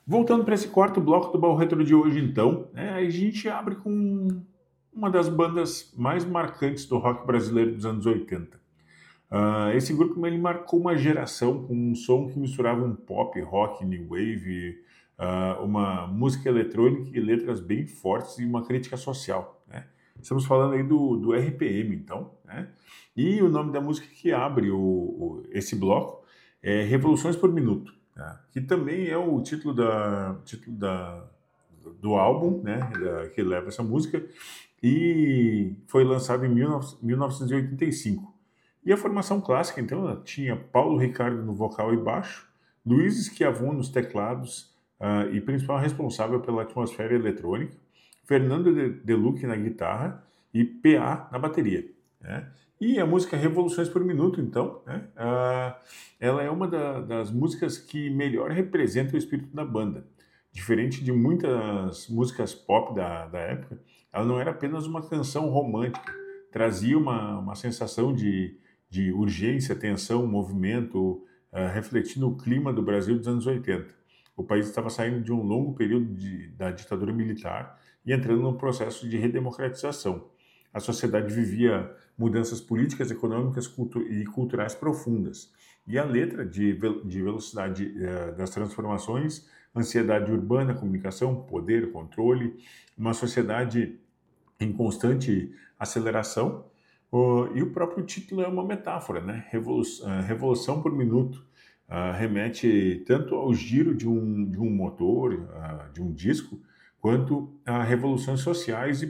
Voltando para esse quarto bloco do Baú Retro de hoje, então, a gente abre com uma das bandas mais marcantes do rock brasileiro dos anos 80. Esse grupo ele marcou uma geração com um som que misturava um pop, rock, new wave, uma música eletrônica e letras bem fortes e uma crítica social, né? Estamos falando aí do RPM, então, né? E o nome da música que abre esse bloco é Revoluções por Minuto, tá? Que também é o do álbum, né? Que leva essa música, e foi lançado em 1985. E a formação clássica, então, ela tinha Paulo Ricardo no vocal e baixo, Luiz Schiavon nos teclados, e principal responsável pela atmosfera eletrônica, Fernando Delucchi na guitarra e PA na bateria, né? E a música Revoluções por Minuto, então, né? Ela é uma das músicas que melhor representa o espírito da banda. Diferente de muitas músicas pop da época, ela não era apenas uma canção romântica, trazia uma sensação de urgência, tensão, movimento, refletindo o clima do Brasil dos anos 80. O país estava saindo de um longo período da ditadura militar e entrando num processo de redemocratização. A sociedade vivia mudanças políticas, econômicas e culturais profundas. E a letra de velocidade das transformações, ansiedade urbana, comunicação, poder, controle, uma sociedade em constante aceleração. E o próprio título é uma metáfora, né? Revolução por Minuto. Remete tanto ao giro de um motor, de um disco, quanto a revoluções sociais e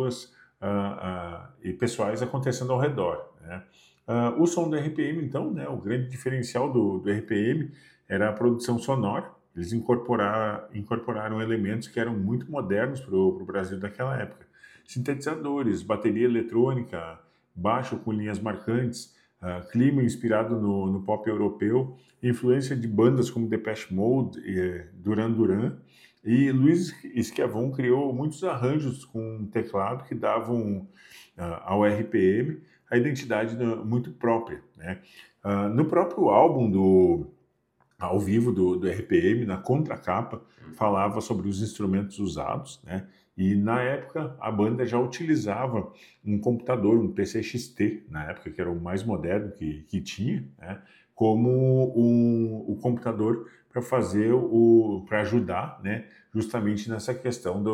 pessoais acontecendo ao redor, né? O som do RPM, então, né, o grande diferencial do RPM era a produção sonora. Eles incorporaram elementos que eram muito modernos para o Brasil daquela época. Sintetizadores, bateria eletrônica, baixo com linhas marcantes, clima inspirado no pop europeu, influência de bandas como Depeche Mode, Duran Duran, e Luiz Schiavon criou muitos arranjos com teclado que davam ao RPM a identidade muito própria, né? No próprio álbum ao vivo do RPM, na contracapa, falava sobre os instrumentos usados, né? E na época a banda já utilizava um computador, um PC XT, na época que era o mais moderno que tinha, né? Como o computador para ajudar, né? Justamente nessa questão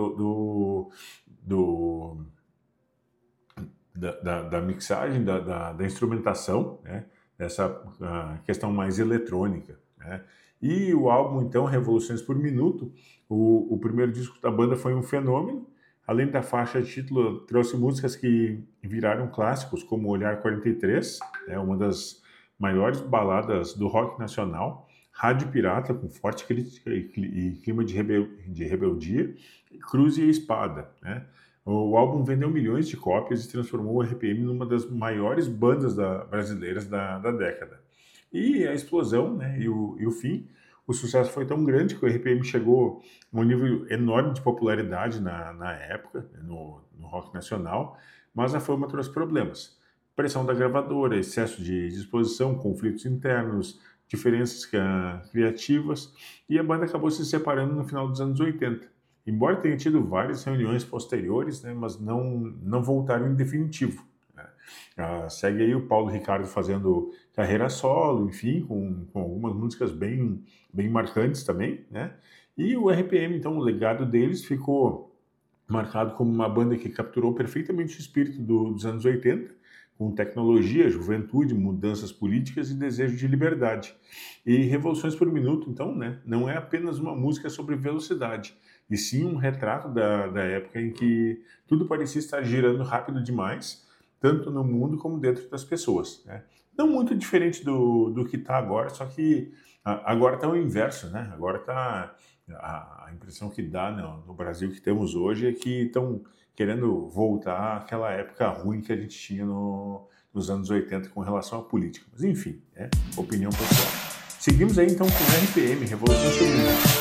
da mixagem, da instrumentação, né? Dessa questão mais eletrônica, né? E o álbum, então, Revoluções por Minuto, o primeiro disco da banda foi um fenômeno. Além da faixa de título, trouxe músicas que viraram clássicos, como Olhar 43, né, uma das maiores baladas do rock nacional, Rádio Pirata, com forte crítica e clima de rebeldia, Cruz e a Espada, né? O álbum vendeu milhões de cópias e transformou o RPM numa das maiores bandas brasileiras da década. E a explosão, né, e o fim, o sucesso foi tão grande que o RPM chegou a um nível enorme de popularidade na época, no rock nacional, mas a fama trouxe problemas. Pressão da gravadora, excesso de exposição, conflitos internos, diferenças criativas, e a banda acabou se separando no final dos anos 80. Embora tenha tido várias reuniões posteriores, né, mas não voltaram em definitivo. Segue aí o Paulo Ricardo fazendo carreira solo, enfim, com algumas músicas bem marcantes também, né? E o RPM, então, o legado deles ficou marcado como uma banda que capturou perfeitamente o espírito dos anos 80, com tecnologia, juventude, mudanças políticas e desejo de liberdade. E Revoluções por Minuto, então, né, não é apenas uma música sobre velocidade, e sim um retrato da época em que tudo parecia estar girando rápido demais, tanto no mundo como dentro das pessoas, né? Não muito diferente do que está agora, só que agora está o inverso, né? Agora está a impressão que dá no Brasil que temos hoje é que estão querendo voltar àquela época ruim que a gente tinha nos anos 80 com relação à política. Mas enfim, opinião pessoal. Seguimos aí então com o RPM, Revolução Feminina.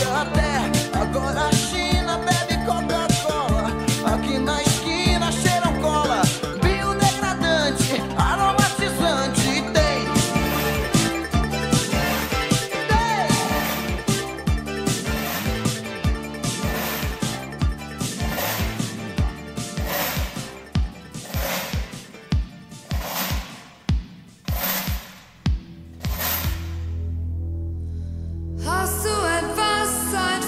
até agora a China bebe Coca-Cola. Aqui na esquina cheiram cola, biodegradante, aromatizante. Hast du etwas Zeit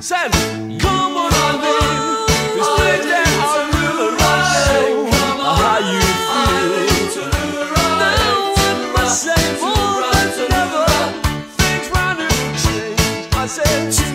Said, come on, darling, this place that I really like. How you feel? Now I must say more than ever. Things round here will change. I said,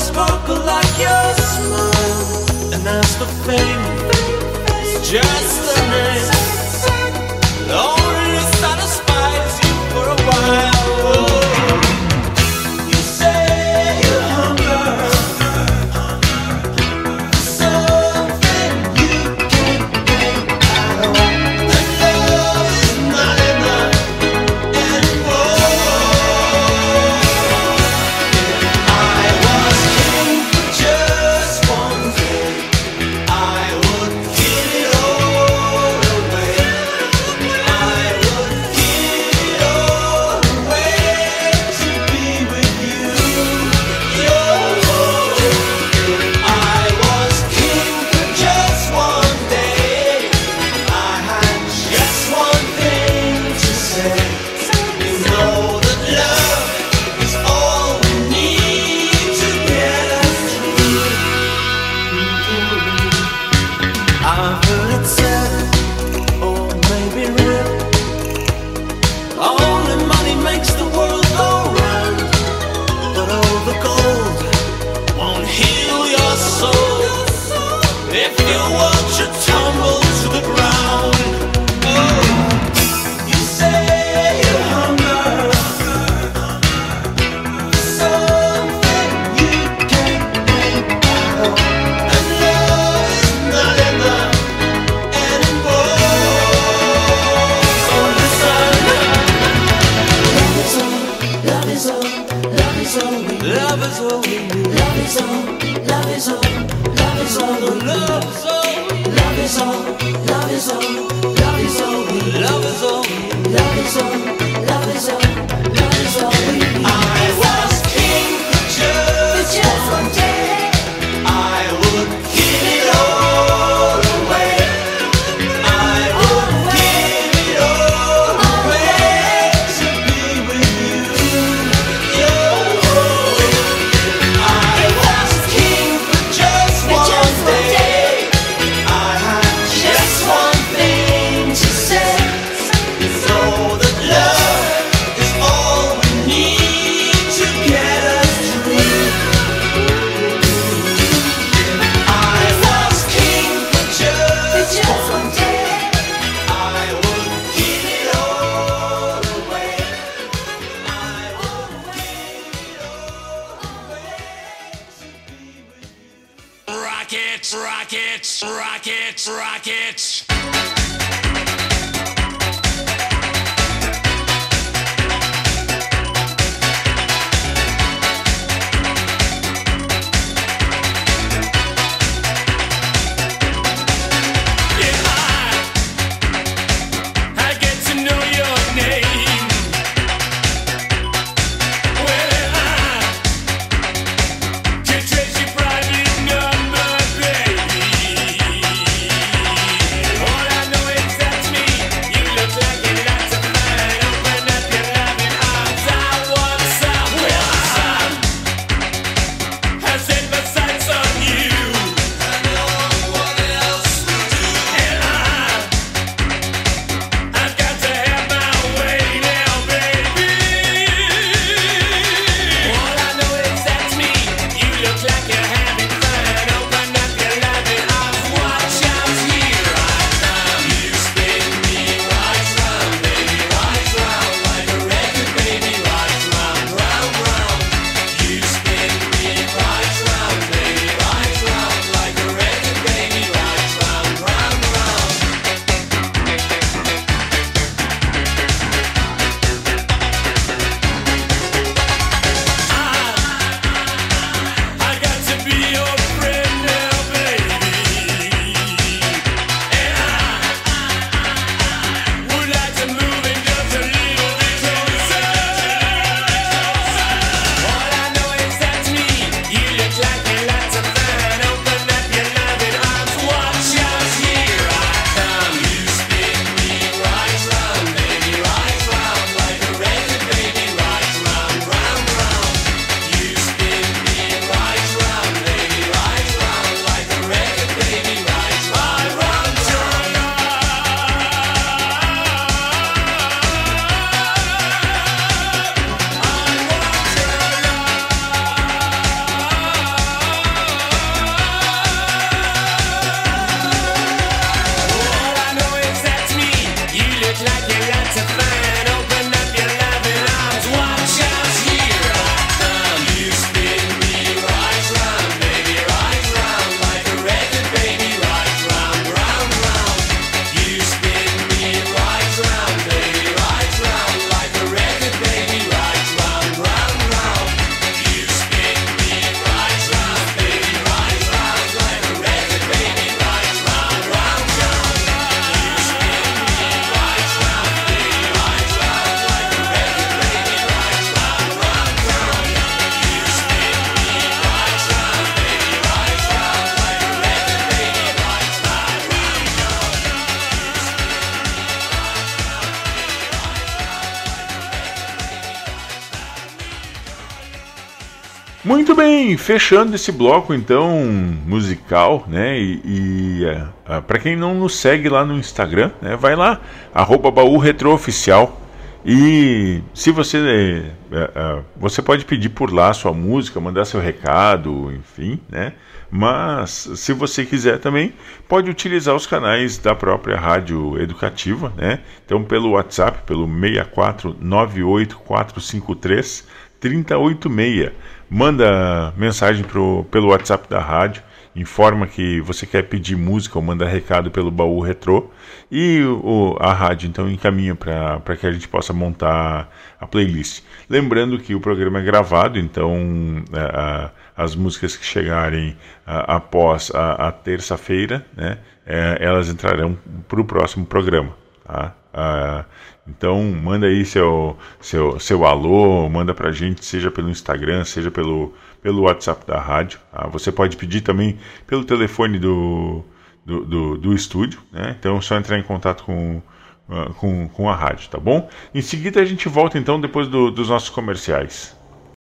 sparkle like your smile. And as for fame, it's just a name. It only satisfies you for a while. You say you hunger for something you can't get out of. And love is not enough anymore. I was king for just one day. I would give it all away. I would give it all away to be with you. I was king for just one day. I had just one thing to say. You know that love is all we need to get us through. I've heard it said, or maybe real, only money makes the world go round. But all the gold won't heal your soul if your world should tumble to the ground. Oh, you say you hunger for something you can't make out of. And love is not enough anymore. So listen, love is all, love is all, love is all we need. Love is all we need. Love is all, love is all, love is all we need. Love is all, love is all, love is all, love is all we need. Love is all, love is all, love is all, love is all we need. I was king for just one day. I would give it all away. I would give it all away to be with you. I was king for just one day. I had just one thing to say. You know that love is all we need to get us through. I was king for just one day. I would give it all away. I would give it all away to be with you. Rockets, rockets, rockets, rockets. I get to know your name. Well, I can trace your private number, baby. All I know Muito bem, fechando esse bloco então musical, né? Para quem não nos segue lá no Instagram, né, vai lá, @baúretrooficial. E se você pode pedir por lá a sua música, mandar seu recado, enfim, né? Mas se você quiser também, pode utilizar os canais da própria Rádio Educativa, né? Então pelo WhatsApp, pelo 64984533086. Manda mensagem pelo WhatsApp da rádio, informa que você quer pedir música ou mandar recado pelo Baú Retrô, e a rádio então encaminha para que a gente possa montar a playlist. Lembrando que o programa é gravado, então as músicas que chegarem após a terça-feira, né, elas entrarão para o próximo programa. Tá? Então manda aí seu alô, manda pra gente, seja pelo Instagram, seja pelo WhatsApp da rádio. Tá? Você pode pedir também pelo telefone do estúdio, né? Então é só entrar em contato com a rádio, tá bom? Em seguida a gente volta então depois dos nossos comerciais.